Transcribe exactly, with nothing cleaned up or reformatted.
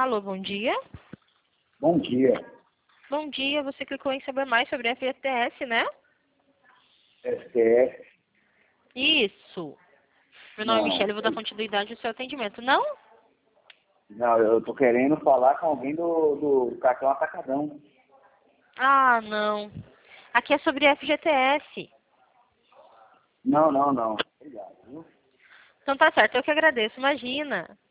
Alô, bom dia. Bom dia. Bom dia, você clicou em saber mais sobre a F G T S, né? S T F. Isso. Meu nome é Não, Michelle, eu vou dar continuidade ao seu atendimento. Não? não, eu tô querendo falar com alguém do, do cartão Atacadão. Ah, não. Aqui é sobre F G T S. Não, não, não. Obrigado, viu? Então tá certo, eu que agradeço, imagina.